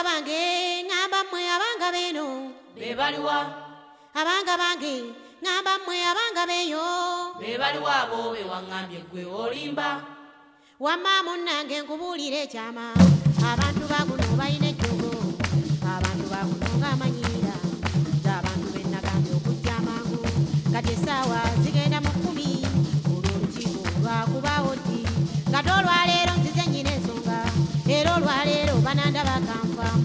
bange ngamba mwe abanga beno bebaliwa abanga bange ngamba mwe abanga beyo bebaliwa abo bewangambye gwe olimba wamma munnange nkubulire ekyama abantu baguno balina ejjogo abantu baguno ng'amanyira z'abantu bennagambye okujja amangu kati essaawa zigenda mu 10 olw'olukiiko lwakubaawo ddi kati olwaleero nzize nnyina ensonga era olwaleero banandaba kanfaamu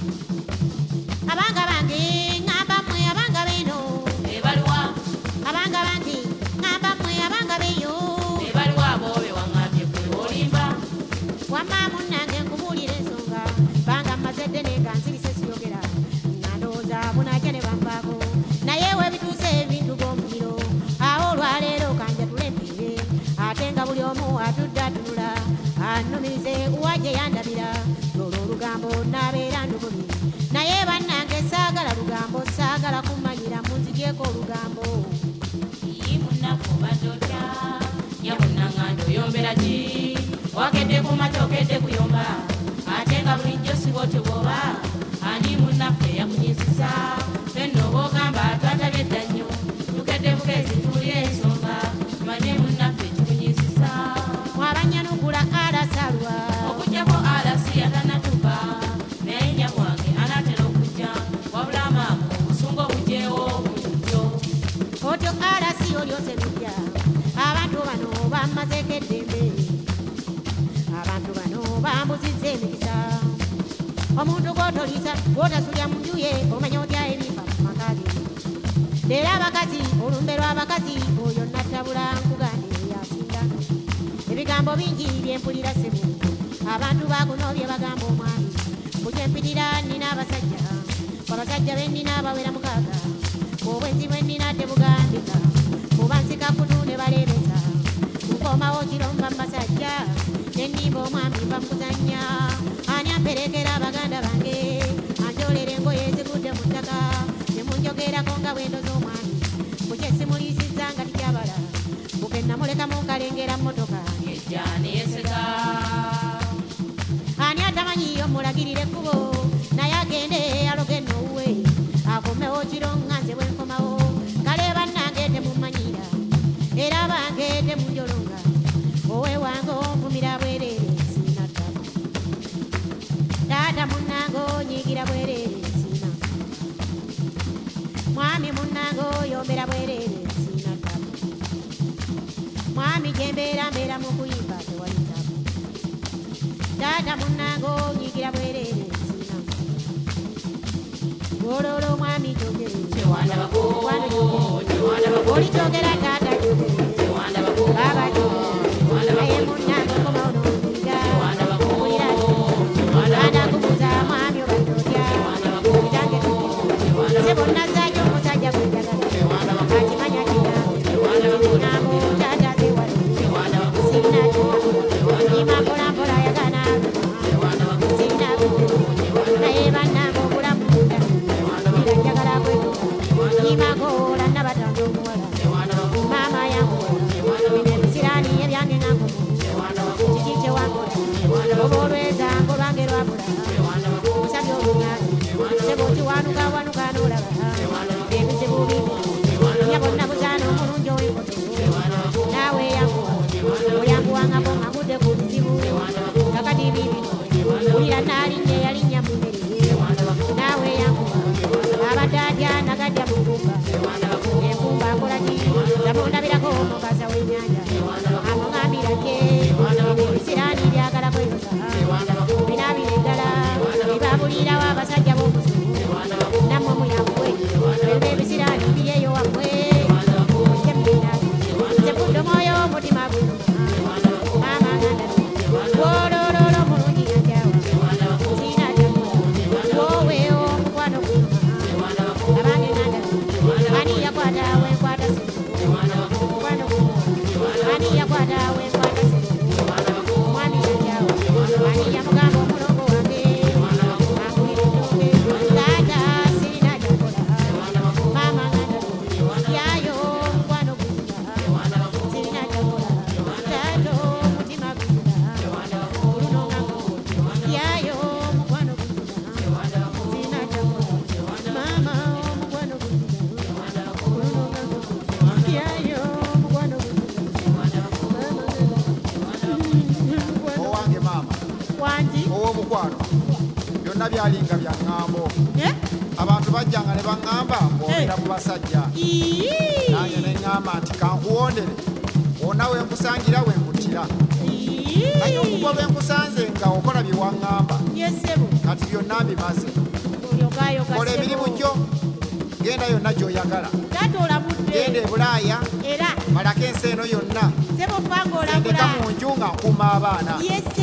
abanga bange ngamba mmwe abanga beno bebaliwa abanga bange ngamba mmwe abanga beyo bebaliwa abo bewangambye gwe olimba wamma munnange nkubulira ensonga banga mmazedde nenga nsirise siyogera nandowooza bunajja ne banvaako naye webituuse ebintu bw'omuliro awo olwaleero kanjatule empeere ate nga buli omu atudde atunula annumirize uwajje yandabira lwolwo olugambo nabeera ndugumi naye bannange saagala lugambo saagala kumanyira munzigyeko olugambo yi munnafu badotya nyamunnaŋŋanda oyombera ki wakedde ku mata okedde kuyomba ate nga bulijjo sibo tebwoba ani munnaffe yakunyisisa fenno obogamba twatabye dda nnyo tukedde bugezi tuwulire ensonga tumanye munnaffe kikunyisisa mwabanyanukula alasalwa okugjako alasi atanatuka naye nyabwange anaatera okujja wabula maamu obusungu obugyewo bujjo otyo alasi olyose bijja abantu bano bammazeeko eddembe abantu bano bambuzizza emikisa omuntu gw'otoliisa gw'otasulya mu nju ye omanya otya ebifa mu maka ge leero abakazi olumbe lw'abakazi oyo nattabula nkugande yasinga ebigambo bingi byempulira ssebo abantu baguno bye bagamba omwami kuje mpitira nnina abasajja abasajja be nnina abawera 6 obwenzi bwe nnina tebugambika kuba nsika kutu ne baleebeza nkomawo kiro mba mbasajja nennimba omwami mba mukuzannya ani amperekera abaganda bange anjolera engoye ezigudde mu ttaka ne munjogerako nga bwendoza omwami kukyesimuliisizza nga tikyabala bukenna muleka munkalengera mmotoka ejja neyeseka ani atamanyi omulagirira ekkubo naye agende aloge nowuwe akomewo kiro nga nze bwe nkomawo kale bannange temumanyira era bange temunjolonga owe wange onvumira bwereere siina ttabo taata munnange onyiigira bwereere siina mwami munnange oyombera bwereere siina ttabo mwami gyembeera mbeera mu kuyimba tewali ttabo taata munnange onyiigira bwereere siina ololo mwami jogere tewandabako tewandabako olikyogera taata jogere tewandabako baba jogere naye munnange komawo n'omuyiga owulira baana kubuuza mwami obadde otya bitange tujje se bonna zaakyo omusajja gwenjagala akimanya kigambo taata zewale sirina ima mpolampola ayagana sirina naye bannange obulamu bunda njagala kwetuka imagola nabatange omuwala maama yankola bino ebisiraani ebyange nankola kiki kyewankola oba olwezango lwange lwabula musabye olunyazi sebo kiwanukawanuka n'olaba ebizibu bibi nya bonna buzaana omulungi ow'enkoto naawe yankuwa oyankuwangako nga ngudde ku bizibu kakati bibino wulira naalinnya eyalinnya mu mmere naawe yankuwa abadde atya nagadya mu nkumba enkumba akolaki yamundabirako mukaza w'ennyanja amuŋambira kye ebisiraani byagala kweyoza binaabira eddala ebabulirawo abasajja b'omusungu nammwe muyanguwe ebyo ebisiraani biryeyo wammwe ojje mubinaabi nze budde mwoyo omutima gw'enuma maama ngandabye gwolololo mulungi yanjawa siina kyakola wowe omukwano gw'enuma abange ngandabye ani yakwata wenkwata mukwano ani yakwata wenkwata mwami yanjawa ani byonna byalinga bya ŋŋambo. Eh? Abantu bajjanga ne baŋŋamba bw'obeera mu basajja. Nange ne ŋŋamba nti kankuwondere wonna we nkusangira we nkuttira. Naye okuva bwe nkusanze nga okola bye waŋŋamba Yesebo. kati byonna mbimaze. Olyogayoga Kola emirimu gyo genda yonna gy'oyagala. Taata olabudde. Genda e Bulaaya Era malako ensi eno yonna. sebo fanga Ndeka olabula. mu nju nga nkuuma abaana. Yes